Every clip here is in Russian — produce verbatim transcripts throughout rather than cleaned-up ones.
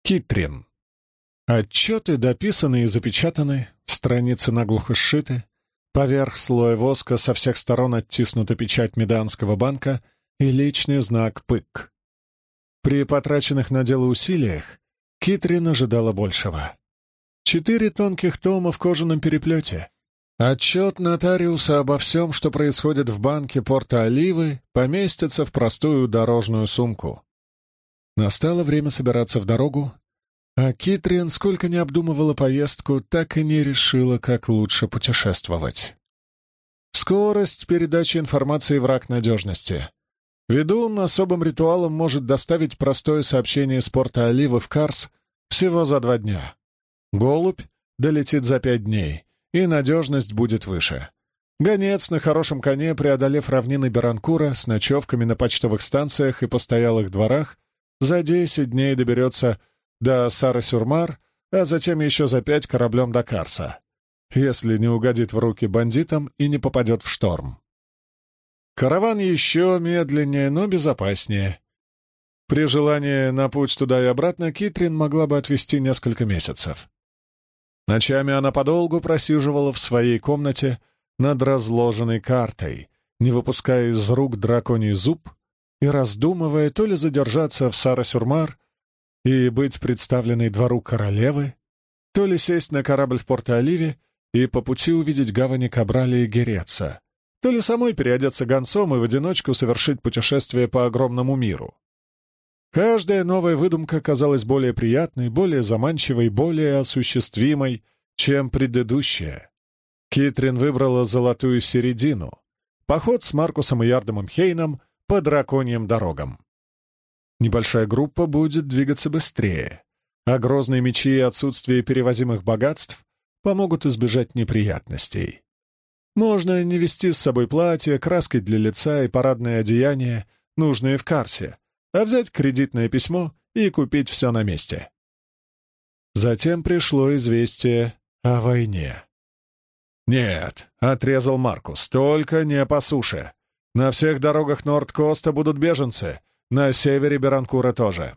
Китрин. Отчеты дописаны и запечатаны, страницы наглухо сшиты, поверх слоя воска со всех сторон оттиснута печать Меданского банка и личный знак ПЫК. При потраченных на дело усилиях Китрин ожидала большего. Четыре тонких тома в кожаном переплете. Отчет нотариуса обо всем, что происходит в банке Порто-Оливы, поместится в простую дорожную сумку. Настало время собираться в дорогу, а Китрин, сколько ни обдумывала поездку, так и не решила, как лучше путешествовать. Скорость передачи информации — враг надежности. Ведун особым ритуалом может доставить простое сообщение с Порто-Оливы в Карс всего за два дня. Голубь долетит за пять дней, и надежность будет выше. Гонец на хорошем коне, преодолев равнины Беранкура с ночевками на почтовых станциях и постоялых дворах, за десять дней доберется до Сара-Сюр-Мар, а затем еще за пять кораблем до Карса, если не угодит в руки бандитам и не попадет в шторм. Караван еще медленнее, но безопаснее. При желании на путь туда и обратно Китрин могла бы отвести несколько месяцев. Ночами она подолгу просиживала в своей комнате над разложенной картой, не выпуская из рук драконий зуб и раздумывая то ли задержаться в Сара-Сюр-Мар и быть представленной двору королевы, то ли сесть на корабль в Порто-Оливе и по пути увидеть гавани Кабраля и Гереца, то ли самой переодеться гонцом и в одиночку совершить путешествие по огромному миру. Каждая новая выдумка казалась более приятной, более заманчивой, более осуществимой, чем предыдущая. Китрин выбрала золотую середину — поход с Маркусом и Ярдомом Хейном по драконьим дорогам. Небольшая группа будет двигаться быстрее, а грозные мечи и отсутствие перевозимых богатств помогут избежать неприятностей. Можно не везти с собой платье, краски для лица и парадные одеяния, нужные в Карсе, а взять кредитное письмо и купить все на месте. Затем пришло известие о войне. «Нет», — отрезал Маркус, — «только не по суше. На всех дорогах Норд-Коста будут беженцы, на севере Беранкура тоже».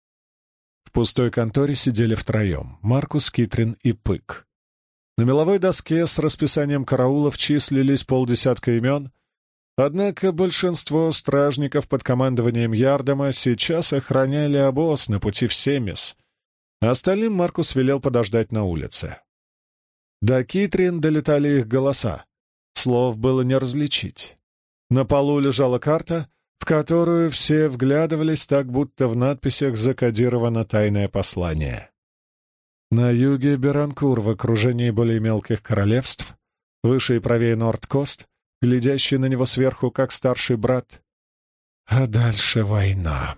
В пустой конторе сидели втроем — Маркус, Китрин и Пык. На меловой доске с расписанием караулов числились полдесятка имен, однако большинство стражников под командованием Ярдома сейчас охраняли обоз на пути в Семис, а остальным Маркус велел подождать на улице. До Китрин долетали их голоса. Слов было не различить. На полу лежала карта, в которую все вглядывались так, будто в надписях закодировано тайное послание. На юге Беранкур в окружении более мелких королевств, выше и правее Норд-Кост, глядящий на него сверху, как старший брат. А дальше война.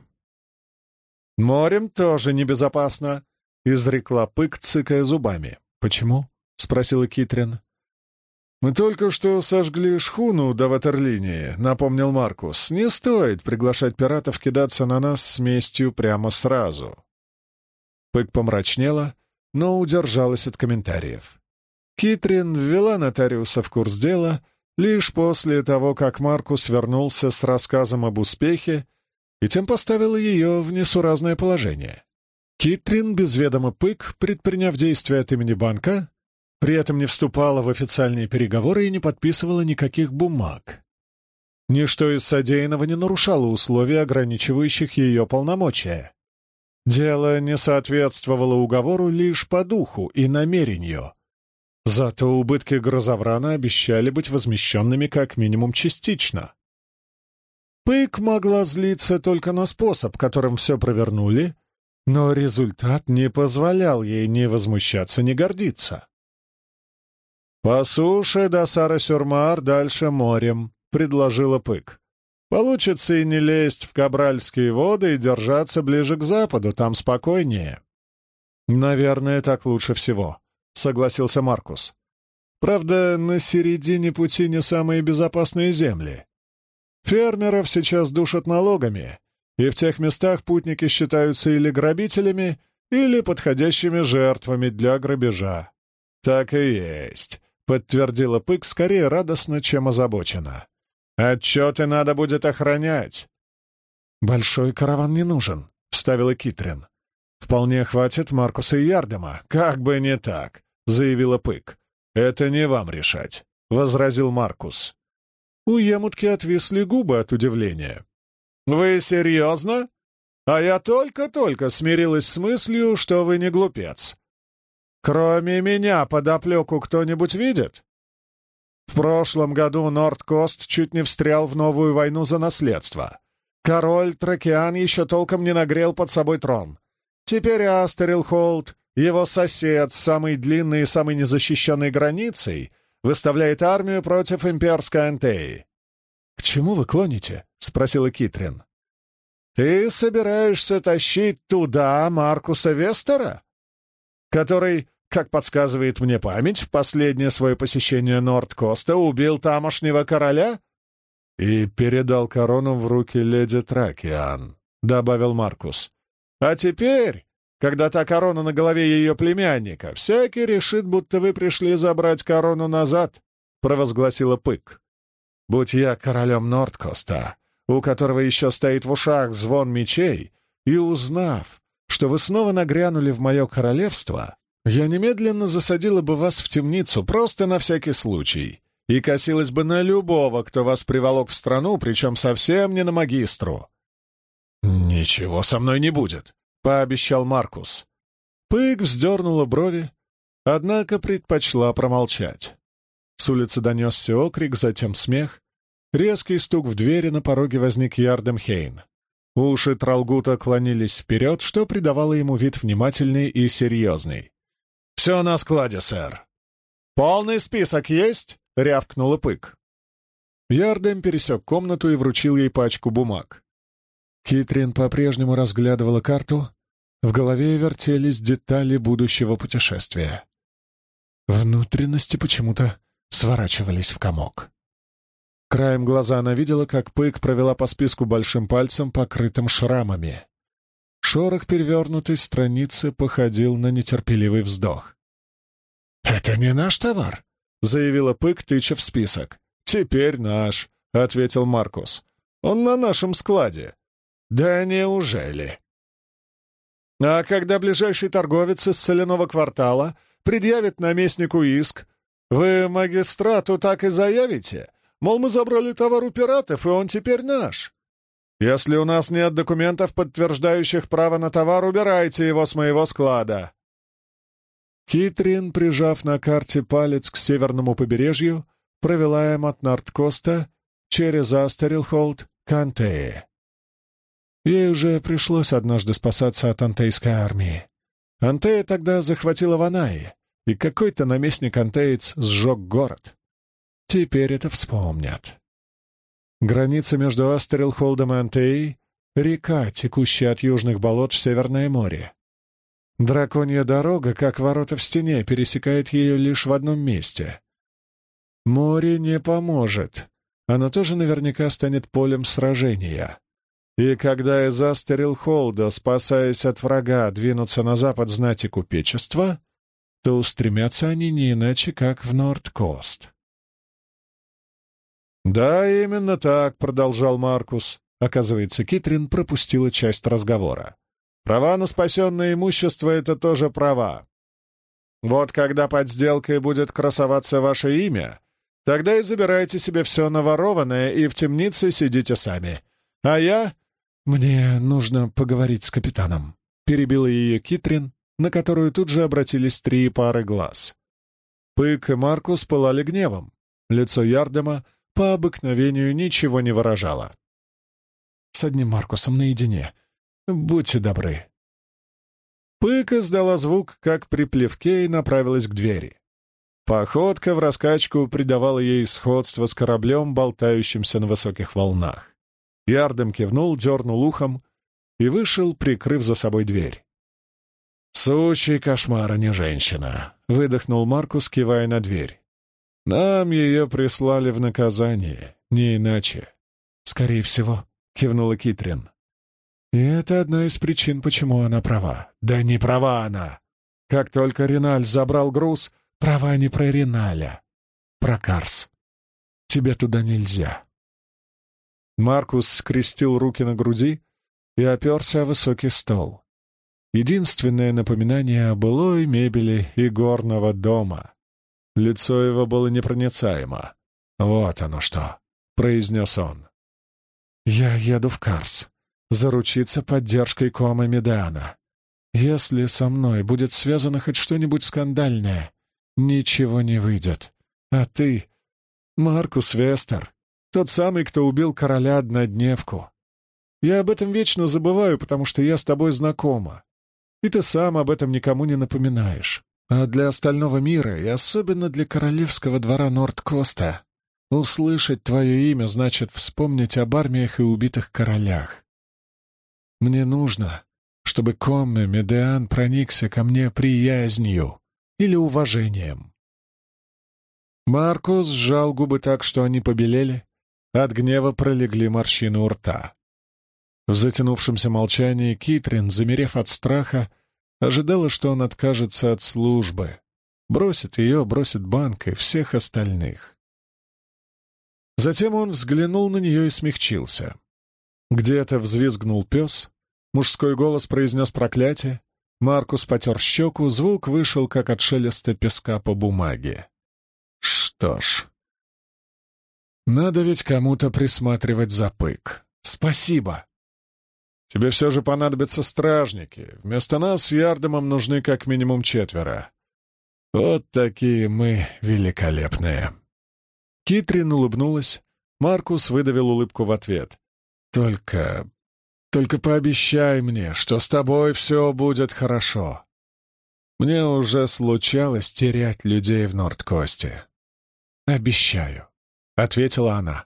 «Морем тоже небезопасно», — изрекла Пык, цыкая зубами. «Почему?» — спросила Китрин. «Мы только что сожгли шхуну до ватерлинии», — напомнил Маркус. «Не стоит приглашать пиратов кидаться на нас с местью прямо сразу». Пык помрачнела, но удержалась от комментариев. Китрин ввела нотариуса в курс дела лишь после того, как Маркус вернулся с рассказом об успехе и тем поставила ее в несуразное положение. Китрин, без ведома Пык, предприняв действия от имени банка, при этом не вступала в официальные переговоры и не подписывала никаких бумаг. Ничто из содеянного не нарушало условий, ограничивающих ее полномочия. Дело не соответствовало уговору лишь по духу и намерению. Зато убытки Грозоврана обещали быть возмещенными как минимум частично. Пык могла злиться только на способ, которым все провернули, но результат не позволял ей ни возмущаться, ни гордиться. «По суше до Сара-Сюр-Мар, дальше морем», — предложила Пык. «Получится и не лезть в Кабральские воды и держаться ближе к западу, там спокойнее». «Наверное, так лучше всего», — согласился Маркус. «Правда, на середине пути не самые безопасные земли. Фермеров сейчас душат налогами, и в тех местах путники считаются или грабителями, или подходящими жертвами для грабежа». «Так и есть», — подтвердила Пык скорее радостно, чем озабоченно. «Отчеты надо будет охранять». «Большой караван не нужен», — вставила Китрин. «Вполне хватит Маркуса и Ярдема. Как бы не так», — заявила Пык. «Это не вам решать», — возразил Маркус. У Емутки отвисли губы от удивления. «Вы серьезно? А я только-только смирилась с мыслью, что вы не глупец. Кроме меня подоплеку кто-нибудь видит? В прошлом году Нордкост чуть не встрял в новую войну за наследство. Король Тракиан еще толком не нагрел под собой трон. Теперь Астерилхолд, его сосед с самой длинной и самой незащищенной границей, выставляет армию против имперской Антеи. «К чему вы клоните?» — спросила Китрин. «Ты собираешься тащить туда Маркуса Вестера, который, как подсказывает мне память, в последнее свое посещение Нордкоста убил тамошнего короля и передал корону в руки леди Тракиан», — добавил Маркус. «А теперь, когда та корона на голове ее племянника, всякий решит, будто вы пришли забрать корону назад», — провозгласила Пык. «Будь я королем Нордкоста, у которого еще стоит в ушах звон мечей, и узнав, что вы снова нагрянули в мое королевство, я немедленно засадила бы вас в темницу просто на всякий случай и косилась бы на любого, кто вас приволок в страну, причем совсем не на магистру». «Ничего со мной не будет», — пообещал Маркус. Пык вздернула брови, однако предпочла промолчать. С улицы донесся окрик, затем смех. Резкий стук в двери, на пороге возник Ярдем Хейн. Уши Тралгута клонились вперед, что придавало ему вид внимательный и серьезный. «Все на складе, сэр». «Полный список есть?» — рявкнула Пык. Ярдем пересек комнату и вручил ей пачку бумаг. Китрин по-прежнему разглядывала карту. В голове вертелись детали будущего путешествия. Внутренности почему-то сворачивались в комок. Краем глаза она видела, как Пык провела по списку большим пальцем, покрытым шрамами. Шорох перевернутой страницы походил на нетерпеливый вздох. «Это не наш товар», — заявила Пык, тыча в список. «Теперь наш», — ответил Маркус. «Он на нашем складе». «Да неужели?» «А когда ближайший торговец из соляного квартала предъявит наместнику иск, вы магистрату так и заявите? Мол, мы забрали товар у пиратов, и он теперь наш. Если у нас нет документов, подтверждающих право на товар, убирайте его с моего склада». Китрин, прижав на карте палец к северному побережью, провела им от Нордкоста через Астерилхолд к Антее. Ей уже пришлось однажды спасаться от антейской армии. Антея тогда захватила Ванаи, и какой-то наместник-антеец сжег город. Теперь это вспомнят. Граница между Астерилхолдом и Антеей — река, текущая от южных болот в Северное море. Драконья дорога, как ворота в стене, пересекает ее лишь в одном месте. Море не поможет. Оно тоже наверняка станет полем сражения. И когда из Астерилхолда, спасаясь от врага, двинутся на запад знати купечества, то устремятся они не иначе, как в Нордкост. «Да, именно так», — продолжал Маркус. Оказывается, Китрин пропустила часть разговора. «Права на спасенное имущество — это тоже права. Вот когда под сделкой будет красоваться ваше имя, тогда и забирайте себе все наворованное и в темнице сидите сами. А я...» «Мне нужно поговорить с капитаном», — перебила ее Китрин, на которую тут же обратились три пары глаз. Пык и Маркус пылали гневом. Лицо Ярдема по обыкновению ничего не выражало. «С одним Маркусом наедине. Будьте добры». Пык издала звук, как при плевке, и направилась к двери. Походка в раскачку придавала ей сходство с кораблем, болтающимся на высоких волнах. Ярдем кивнул, дернул ухом и вышел, прикрыв за собой дверь. «Сущий кошмар, а не женщина», — выдохнул Маркус, кивая на дверь. «Нам ее прислали в наказание, не иначе». «Скорее всего», — кивнула Китрин. «И это одна из причин, почему она права». «Да не права она! Как только Реналь забрал груз, права не про Реналя, про Карс. Тебе туда нельзя». Маркус скрестил руки на груди и оперся о высокий стол. единственное напоминание о былой мебели и горного дома. Лицо его было непроницаемо. «Вот оно что», — произнес он. «Я еду в Карс, заручиться поддержкой Кома Медеана. Если со мной будет связано хоть что-нибудь скандальное, ничего не выйдет. А ты, Маркус Вестер, тот самый, кто убил короля-однодневку. Я об этом вечно забываю, потому что я с тобой знакома, и ты сам об этом никому не напоминаешь. А для остального мира, и особенно для королевского двора Норд-Коста, услышать твое имя значит вспомнить об армиях и убитых королях. Мне нужно, чтобы Комме Медеан проникся ко мне приязнью или уважением». Маркус сжал губы так, что они побелели, от гнева пролегли морщины у рта. В затянувшемся молчании Китрин, замерев от страха, ожидала, что он откажется от службы, бросит ее, бросит банк и всех остальных. Затем он взглянул на нее и смягчился. Где-то взвизгнул пес, мужской голос произнес проклятие, Маркус потер щеку, звук вышел, как от шелеста песка по бумаге. Что ж, надо ведь кому-то присматривать за Пык. Спасибо. Тебе все же понадобятся стражники. Вместо нас с Ярдомом нужны как минимум четверо. Вот такие мы великолепные. Китрин улыбнулась. Маркус выдавил улыбку в ответ. Только... только пообещай мне, что с тобой все будет хорошо. Мне уже случалось терять людей в Норд-Косте. «Обещаю», — ответила она.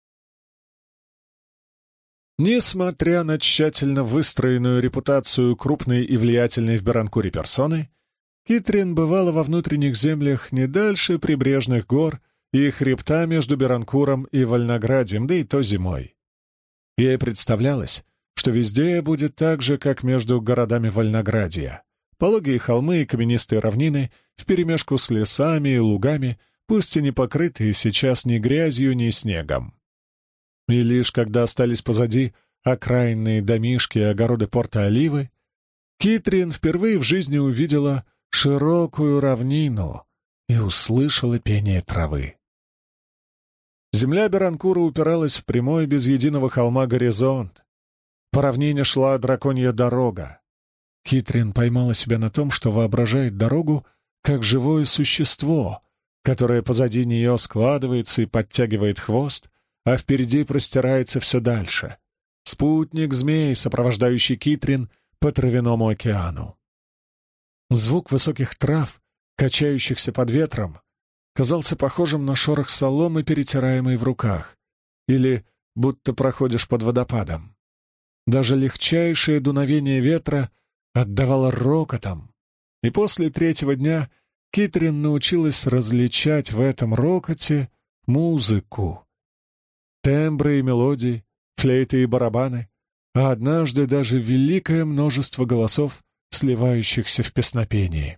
Несмотря на тщательно выстроенную репутацию крупной и влиятельной в Беранкуре персоны, Китрин бывала во внутренних землях не дальше прибрежных гор и хребта между Беранкуром и Вольноградием, да и то зимой. Ей представлялось, что везде будет так же, как между городами Вольноградия. Пологие холмы и каменистые равнины вперемешку с лесами и лугами, пусть и не покрытые сейчас ни грязью, ни снегом. И лишь когда остались позади окраинные домишки и огороды порта Оливы, Китрин впервые в жизни увидела широкую равнину и услышала пение травы. Земля Беранкура упиралась в прямой без единого холма горизонт. По равнине шла драконья дорога. Китрин поймала себя на том, что воображает дорогу как живое существо, которое позади нее складывается и подтягивает хвост, а впереди простирается все дальше. Спутник-змей, сопровождающий Китрин по травяному океану. Звук высоких трав, качающихся под ветром, казался похожим на шорох соломы, перетираемой в руках, или будто проходишь под водопадом. Даже легчайшее дуновение ветра отдавало рокотом, и после третьего дня Китрин научилась различать в этом рокоте музыку. Тембры и мелодии, флейты и барабаны, а однажды даже великое множество голосов, сливающихся в песнопении.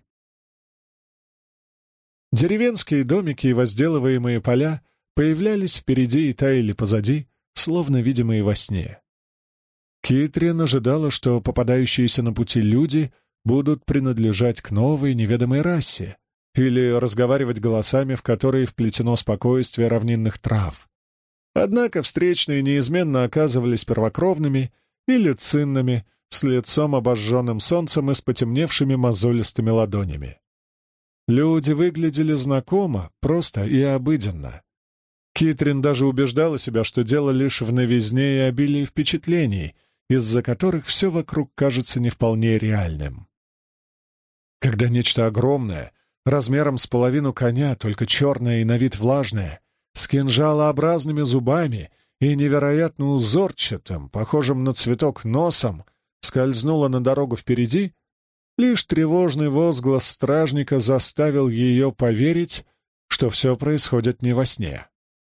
Деревенские домики и возделываемые поля появлялись впереди и таяли позади, словно видимые во сне. Китрин ожидала, что попадающиеся на пути люди будут принадлежать к новой неведомой расе или разговаривать голосами, в которые вплетено спокойствие равнинных трав. Однако встречные неизменно оказывались первокровными или цинными, с лицом обожженным солнцем и с потемневшими мозолистыми ладонями. Люди выглядели знакомо, просто и обыденно. Китрин даже убеждала себя, что дело лишь в новизне и обилии впечатлений, из-за которых все вокруг кажется не вполне реальным. Когда нечто огромное, размером с половину коня, только черное и на вид влажное, с кинжалообразными зубами и невероятно узорчатым, похожим на цветок носом, скользнула на дорогу впереди, лишь тревожный возглас стражника заставил ее поверить, что все происходит не во сне.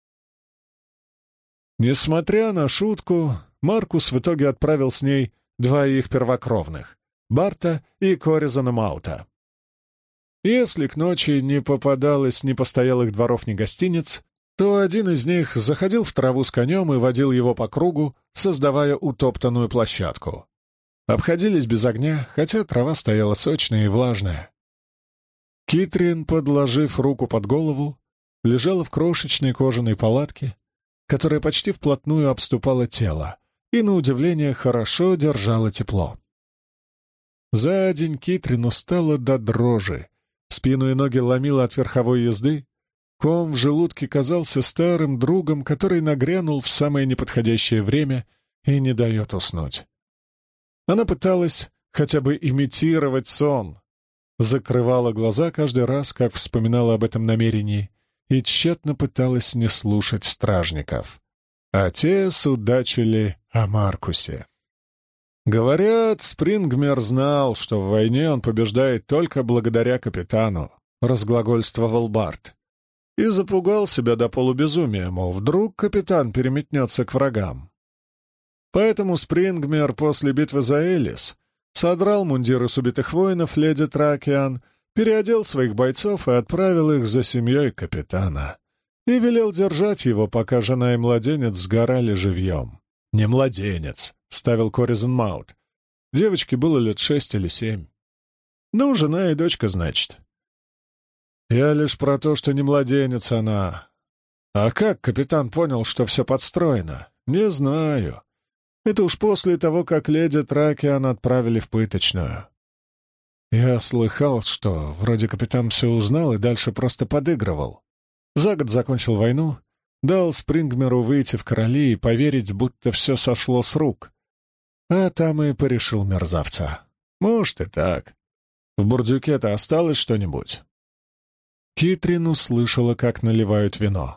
Несмотря на шутку, Маркус в итоге отправил с ней двоих первокровных — Барта и Коризона Маута. Если к ночи не попадалось ни постоялых дворов, ни гостиниц, то один из них заходил в траву с конем и водил его по кругу, создавая утоптанную площадку. Обходились без огня, хотя трава стояла сочная и влажная. Китрин, подложив руку под голову, лежала в крошечной кожаной палатке, которая почти вплотную обступала тело и, на удивление, хорошо держала тепло. За день Китрин устала до дрожи, спину и ноги ломила от верховой езды, ком в желудке казался старым другом, который нагрянул в самое неподходящее время и не дает уснуть. Она пыталась хотя бы имитировать сон, закрывала глаза каждый раз, как вспоминала об этом намерении, и тщетно пыталась не слушать стражников. А те судачили о Маркусе. «Говорят, Спрингмер знал, что в войне он побеждает только благодаря капитану», — разглагольствовал Барт. И запугал себя до полубезумия, мол, вдруг капитан переметнется к врагам. Поэтому Спрингмер после битвы за Элис содрал мундиры с убитых воинов леди Тракиан, переодел своих бойцов и отправил их за семьей капитана. И велел держать его, пока жена и младенец сгорали живьем. «Не младенец», — ставил Коризон Маут. Девочке было лет шесть или семь. «Ну, жена и дочка, значит». «Я лишь про то, что не младенец она. А как капитан понял, что все подстроено? Не знаю. Это уж после того, как леди Тракиан отправили в пыточную. Я слыхал, что вроде капитан все узнал и дальше просто подыгрывал. За год закончил войну, дал Спрингмеру выйти в короли и поверить, будто все сошло с рук. А там и порешил мерзавца. Может и так. В бурдюке-то осталось что-нибудь?» Китрин услышала, как наливают вино.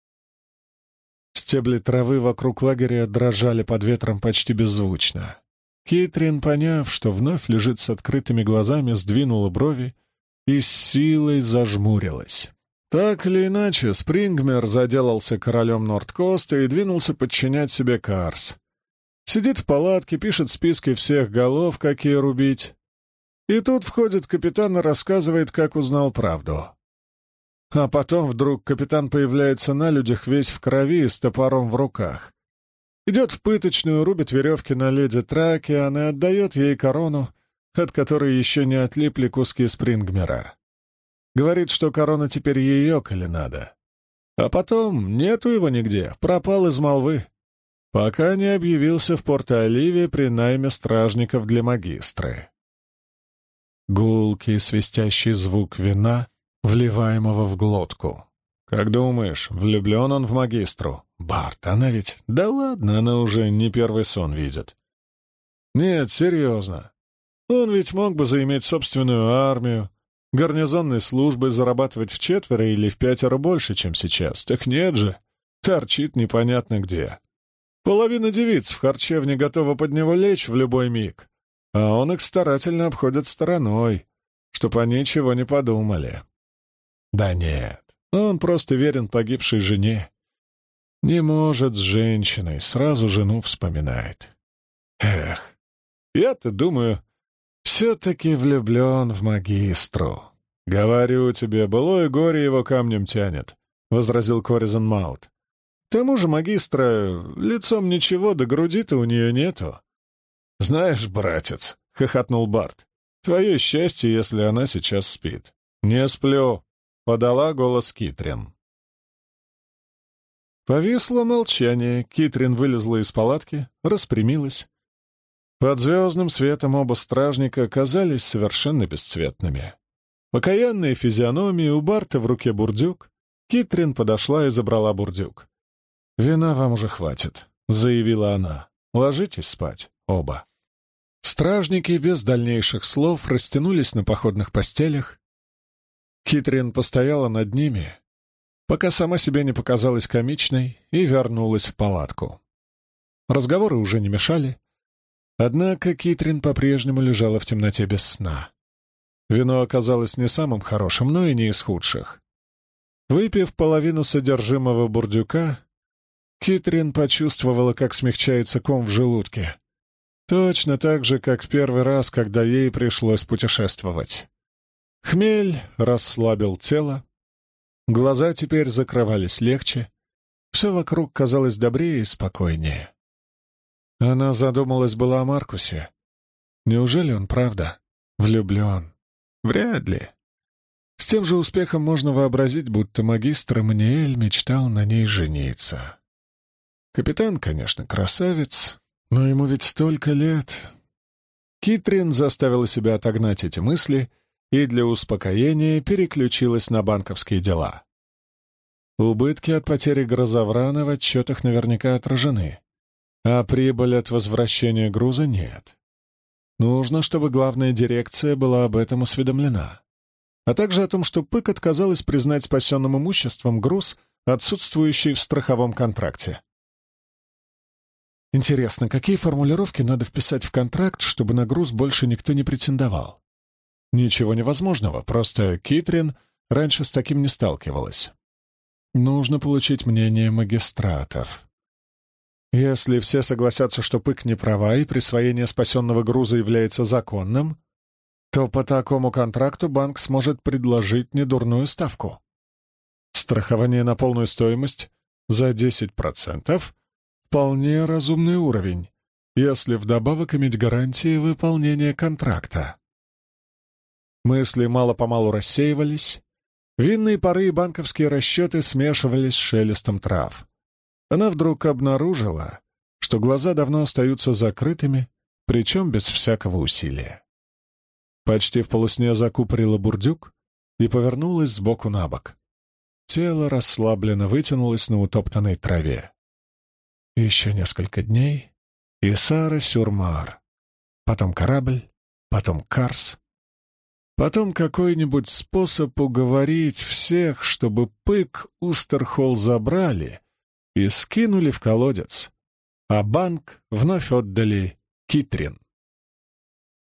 Стебли травы вокруг лагеря дрожали под ветром почти беззвучно. Китрин, поняв, что вновь лежит с открытыми глазами, сдвинула брови и с силой зажмурилась. Так или иначе, Спрингмер заделался королем Нордкоста и двинулся подчинять себе Карс. Сидит в палатке, пишет списки всех голов, какие рубить. И тут входит капитан и рассказывает, как узнал правду. А потом вдруг капитан появляется на людях весь в крови и с топором в руках. Идет в пыточную, рубит веревки на леди Тракиан и отдает ей корону, от которой еще не отлипли куски Спрингмера. Говорит, что корона теперь ее, коли надо. А потом нету его нигде, пропал из молвы, пока не объявился в Порто-Оливе при найме стражников для магистры. Гулкий свистящий звук вина, вливаемого в глотку. «Как думаешь, влюблен он в магистру?» «Барт, она ведь...» «Да ладно, она уже не первый сон видит». «Нет, серьезно. Он ведь мог бы заиметь собственную армию, гарнизонной службой зарабатывать в четверо или в пятеро больше, чем сейчас. Так нет же, торчит непонятно где. Половина девиц в харчевне готова под него лечь в любой миг, а он их старательно обходит стороной, чтоб они ничего не подумали. Да нет, он просто верен погибшей жене. Не может с женщиной, сразу жену вспоминает. Эх, я-то думаю, все-таки влюблен в магистру. Говорю тебе, былое горе его камнем тянет, — возразил Коризон Маут. К тому же магистра лицом ничего, да груди-то у нее нету. Знаешь, братец, — хохотнул Барт, — твое счастье, если она сейчас спит. Не сплю, — подала голос Китрин. Повисло молчание. Китрин вылезла из палатки, распрямилась. Под звездным светом оба стражника казались совершенно бесцветными. Покаянные физиономии, у Барта в руке бурдюк. Китрин подошла и забрала бурдюк. «Вина вам уже хватит», — заявила она. «Ложитесь спать, оба». Стражники без дальнейших слов растянулись на походных постелях. Китрин постояла над ними, пока сама себе не показалась комичной, и вернулась в палатку. Разговоры уже не мешали, однако Китрин по-прежнему лежала в темноте без сна. Вино оказалось не самым хорошим, но и не из худших. Выпив половину содержимого бурдюка, Китрин почувствовала, как смягчается ком в желудке. Точно так же, как в первый раз, когда ей пришлось путешествовать. Хмель расслабил тело, глаза теперь закрывались легче, все вокруг казалось добрее и спокойнее. Она задумалась была о Маркусе, Неужели он правда влюблен? Вряд ли. С тем же успехом можно вообразить, будто магистр Эммануэль мечтал на ней жениться. Капитан, конечно, красавец, но ему ведь столько лет. Китрин заставила себя отогнать эти мысли и для успокоения переключилась на банковские дела. Убытки от потери Грозоврана в отчетах наверняка отражены, а прибыль от возвращения груза нет. Нужно, чтобы главная дирекция была об этом осведомлена, а также о том, что Пык отказалась признать спасенным имуществом груз, отсутствующий в страховом контракте. Интересно, какие формулировки надо вписать в контракт, чтобы на груз больше никто не претендовал? Ничего невозможного, просто Китрин раньше с таким не сталкивалась. Нужно получить мнение магистратов. Если все согласятся, что Пык не права и присвоение спасенного груза является законным, то по такому контракту банк сможет предложить недурную ставку. Страхование на полную стоимость за десять процентов — вполне разумный уровень, если вдобавок иметь гарантии выполнения контракта. Мысли мало-помалу рассеивались, винные пары и банковские расчеты смешивались с шелестом трав. Она вдруг обнаружила, что глаза давно остаются закрытыми, причем без всякого усилия. Почти в полусне закупорила бурдюк и повернулась сбоку на бок. Тело расслабленно вытянулось на утоптанной траве. Еще несколько дней, и Сара-Сюр-Мар. Потом корабль, потом Карс. Потом какой-нибудь способ уговорить всех, чтобы Пык Устерхолл забрали и скинули в колодец, а банк вновь отдали Китрин.